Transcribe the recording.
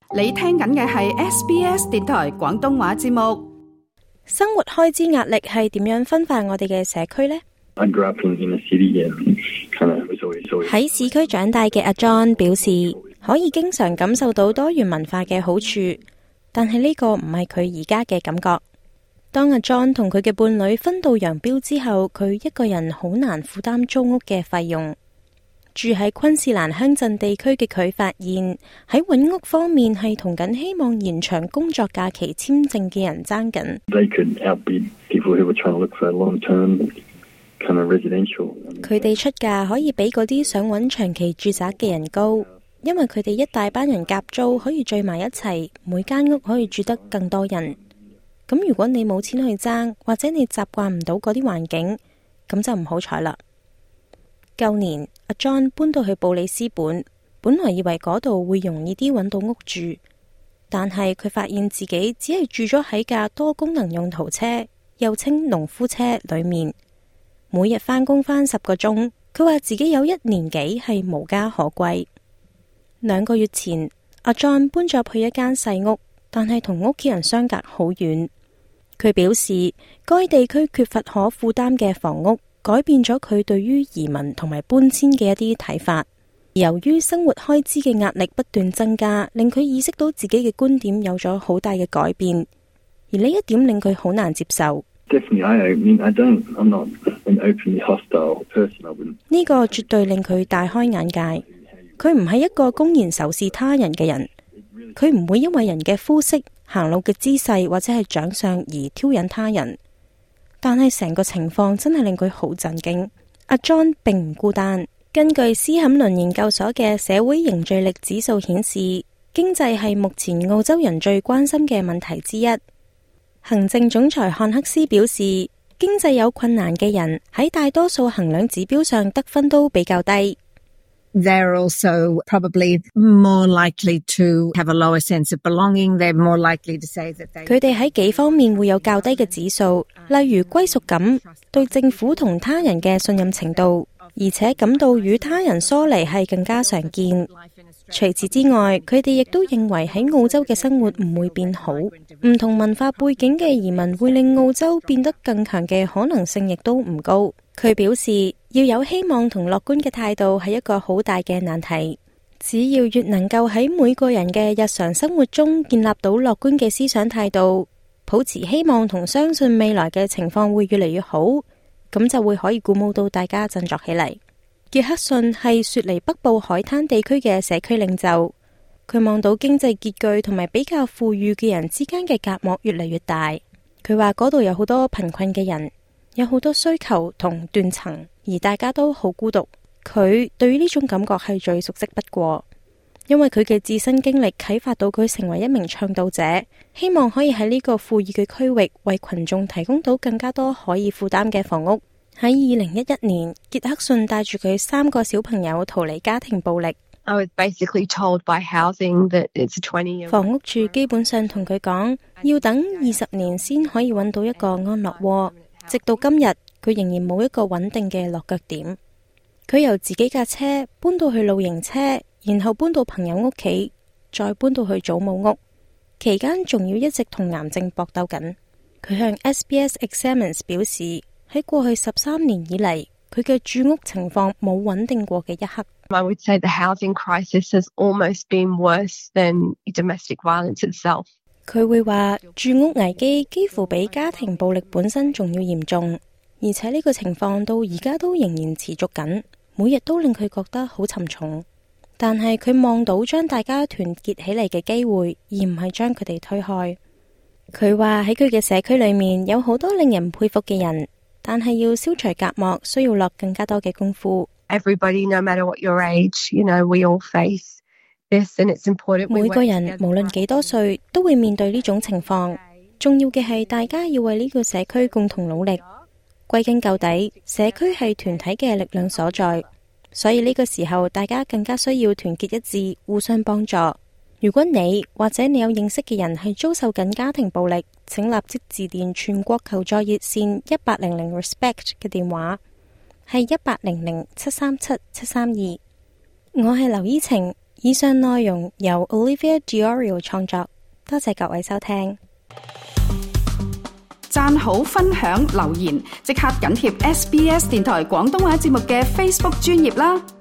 你聽緊嘅係 SBS 電台廣東話節目。 生活開支壓力係點樣分化我哋嘅社區呢？喺市區長大嘅阿 John 表示，可以經常感受到多元文化嘅好處，但係呢個唔係佢而家嘅感覺。當阿 John 同佢嘅伴侶分道揚鑣之後，佢一個人好難負擔租屋嘅費用。住喺昆士蘭鄉鎮地區嘅佢發現，喺揾屋方面係同緊希望延長工作假期簽證嘅人爭緊。佢哋出價可以比嗰啲想揾長期住宅嘅人高，因為佢哋一大班人夾租可以聚埋一齊，每間屋可以住得更多人。咁如果你冇錢去爭，或者你習慣唔到嗰啲環境，咁就唔好彩啦。舊年阿 John 搬到去布里斯本，本來以為嗰度會容易啲揾到屋住，但係佢發現自己只係住咗喺架多功能用途車，又稱農夫車裏面，每日返工返10個鐘。佢話自己有1年幾係無家可歸。2個月前，阿 John 搬咗去一間細屋，但係同屋企人相隔好遠。佢表示，該地區缺乏可負擔嘅房屋，改變咗佢對於移民同埋搬遷嘅一啲睇法。由於生活開支嘅壓力不斷增加，令佢意識到自己嘅觀點有咗好大嘅改變，而呢一點令佢好難接受。呢個絕對令佢大開眼界。佢唔係一個公然仇視他人嘅人，佢唔會因為人嘅膚色、行路嘅姿勢或者係長相而挑釁他人。但係成個情況真係令佢好震驚。阿 John 並唔孤單。根據斯坎倫研究所嘅社會凝聚力指數顯示，經濟係目前澳洲人最關心嘅問題之一。行政總裁漢克斯表示，經濟有困難嘅人喺大多數衡量指標上得分都比較低。 They're also probably more likely to have a lower sense of belonging. They're more likely to say that they... 佢哋喺幾方面會有較低嘅指數，例如歸屬感、對政府同他人嘅信任程度，而且感到與他人疏離係更加常見。除此之外，佢哋亦都認為喺澳洲嘅生活唔會變好，唔同文化背景嘅移民會令澳洲變得更強嘅可能性亦都唔高。佢表示，要有希望同樂觀嘅態度係一個好大嘅難題。只要越能夠喺每個人嘅日常生活中建立到樂觀嘅思想態度，抱持希望同相信未來嘅情況會越嚟越好，咁就會可以鼓舞到大家振作起嚟。傑克遜係雪梨北部海灘地區嘅社區領袖，佢望到經濟拮據同埋比較富裕嘅人之間嘅隔膜越嚟越大。佢話嗰度有好多貧困嘅人，有好多需求同斷層，而大家都好孤獨。佢對於呢種感覺係最熟悉不過，因為佢嘅自身經歷啟發到佢成為一名倡導者，希望可以喺呢個富裕嘅區域為群眾提供到更加多可以負擔嘅房屋。喺2011年，傑克遜帶住佢3個小朋友逃離家庭暴力。 I was basically told by housing that it's a 20-year... 房屋處基本上同佢講，要等20年先可以揾到一個安樂窩。直到今日，佢仍然冇一個穩定嘅落腳點。佢由自己架車搬到去露營車，然後搬到朋友屋企，再搬到去祖母屋。期間仲要一直同癌症搏鬥緊。佢向 SBS Examines 表示，喺過去13年以嚟，佢嘅住屋情況冇穩定過嘅一刻。 I would say the housing crisis has almost been worse than domestic violence itself. 佢會話住屋危機幾乎比家庭暴力本身仲要嚴重，而且呢個情況到而家都仍然持續緊，每日都令佢覺得好沉重。但係佢望到將大家團結起嚟嘅機會，而唔係將佢哋推開。佢話喺佢嘅社區裏面有好多令人佩服嘅人，但係要消除隔膜，需要落更加多嘅功夫。 Everybody, no matter what your age, you know, we all face this, and it's important. 每個人無論幾多歲都會面對呢種情況，重要嘅係大家要為呢個社區共同努力。歸根究底，社區係團體嘅力量所在，所以呢個時候大家更加需要團結一致，互相幫助。如果你或者你有認識嘅人係遭受緊家庭暴力，請立即致電全國求助熱線1800 RESPECT 嘅電話，係1800 737 732。我係劉依晴， 以上內容由 Olivia Giorio 創作，多謝各位收聽。 讚好、分享、留言，即刻緊貼SBS 電台廣東話節目嘅 Facebook 專頁啦！